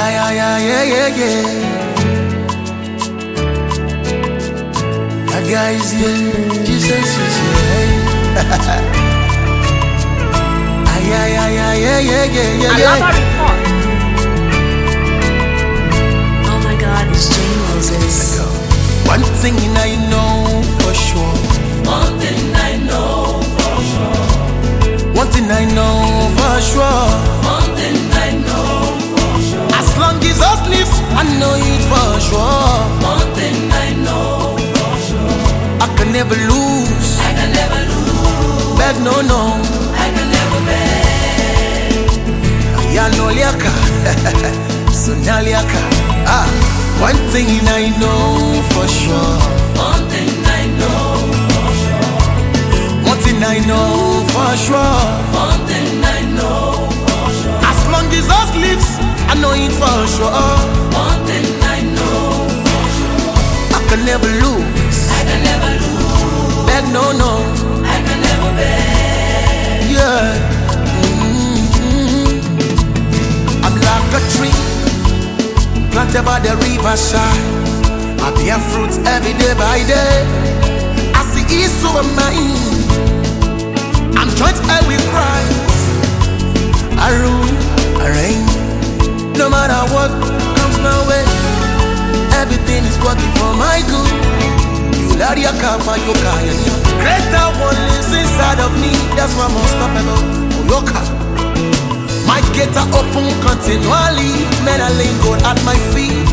Yeah. That guy is here, Jesus is here. Yeah. Alaba report. Oh my God, it's Jay Moses. One thing I know for sure. One thing I know for sure. One thing I know for sure. One thing I know for sure. As long as us lives, I know it for sure. One thing I know for sure. I can never lose. I can never lose. Beg no. I can never beg. Ya no liaka. So now liaka. One thing I know for sure. One thing I know for sure. One thing I know for sure. One thing I know for sure. As long as us lives, I know it for sure. One thing I know for sure. I can never lose. I can never lose. Beg no. I can never beg. Yeah. I'm like a tree planted by the riverside. I bear fruit every day by day. I see it, so am I. I'm joint hell with Christ. I rule, I reign. No matter what comes my way, everything is working for my good. You love your kappa, you kaya. Greater one lives inside of me. That's why I'm unstoppable. Yoka. My gates are open continually. Men are laying gold at my feet.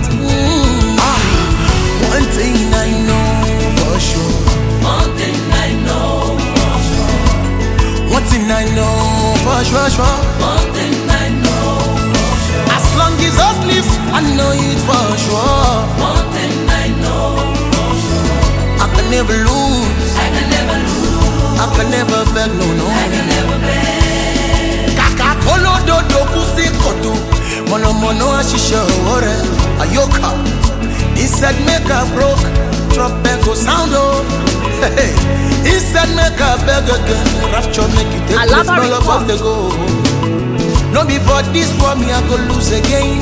One thing I know for sure. One thing I know for sure. One thing I know for sure. One thing I know for sure. As long as us lives, I know it for sure. One thing I know for sure. I can never lose. I can never lose. I can never beg no. I can never beg. Kaka kolo dodo kusi koto. Mono ashisha ore. Ayoka. He said make a broke, drop back go sound oh. He said make a beg again, rapture make it take place, no love of the go. No before this war me I go lose again.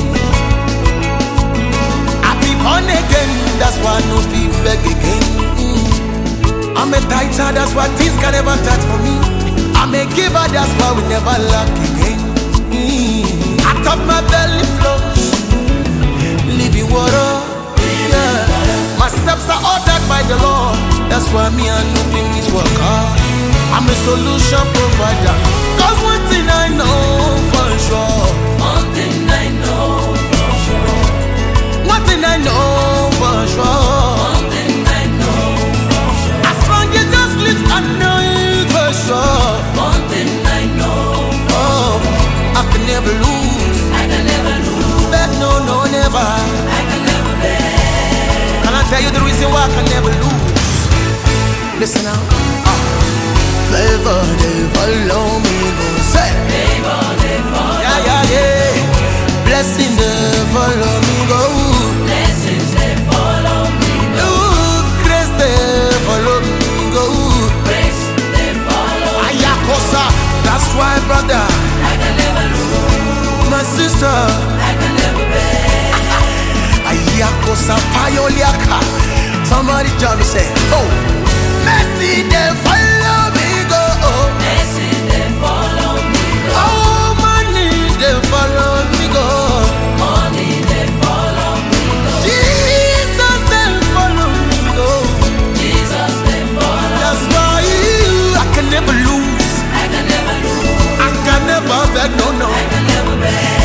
I be born again, that's why I no feel beg again. I'm a tighter, that's why things can never touch for me. I'm a giver, that's why we never lack again. Out of my belly flows living water. My steps are ordered by the Lord. That's why me and nothing is work hard. I'm a solution provider. Cause one thing I know for sure. One thing I know for sure. One thing I know for sure. One thing I know for sure. As long as just lives, I know it for sure. One thing I know for sure. I can never lose. I can never lose. Beg no, never. I can never beg. Can I tell you the reason why I can never lose? Listen now. Favor, they follow me, go say. Favor, they follow me. Yeah. Blessing, they follow me, go. Blessings, they follow me, go. Grace, they follow me, go. Grace, they follow me. Ayakosa, that's why, brother. I can never lose. My sister, I can never beg. Ayakosa, payoliaka. Somebody jump and say, oh, mercy, they follow me, go. Mercy, they follow me, go. Oh, money, they follow me, go. Money, they follow me, go. Jesus, they follow me, go. Jesus, they follow. That's why I can never lose. I can never lose. I can never beg, no. I can never beg.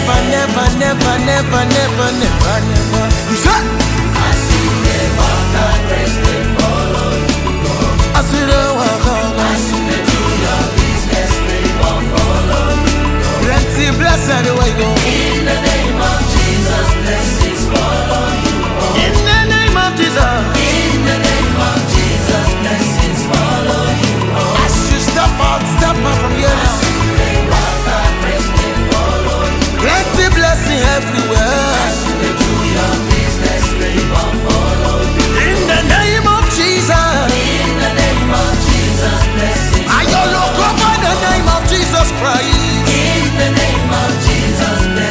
Never. You said? I see they walk and grace, they follow you, go. I see the walk I see they do your business, they won't follow you, go. plenty blessed way go. In the name of Jesus, blessings follow you, go. In the name of Jesus. In the name of Jesus, blessings follow you, go. As you step out from here I now. see they walk and grace, they follow you, go. Plenty blessing everywhere. I see they do your business, they won't follow you, go. In the name of Jesus. In the name of Jesus, blessings. I all look over the name of Jesus Christ. In the name of Jesus, blessings.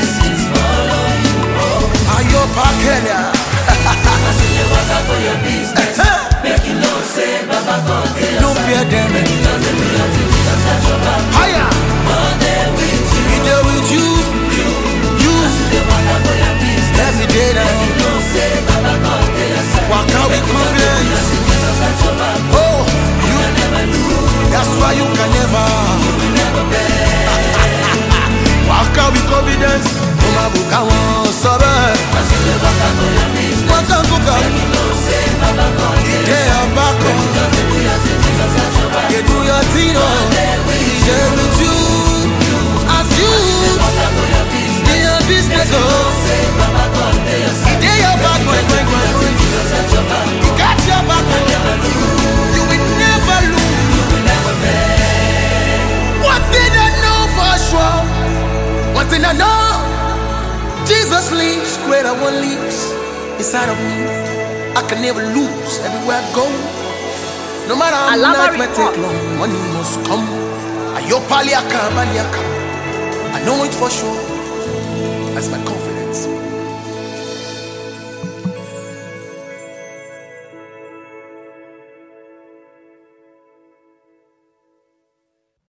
Higher. He there with you. Every day now. Walk out with confidence. Oh, you. That's why you can never. Walk out with confidence. Come on, book out, suburb. Walk out, book out. Yeah, back on. You do your thing, He's there with you. As you do your business, He did your back, He got your back, you will never lose. One thing I know for sure, one thing I know, Jesus lives, greater one lives inside of me. I can never lose everywhere I go. No matter how long it take long, money must come. I know it for sure. That's my confidence.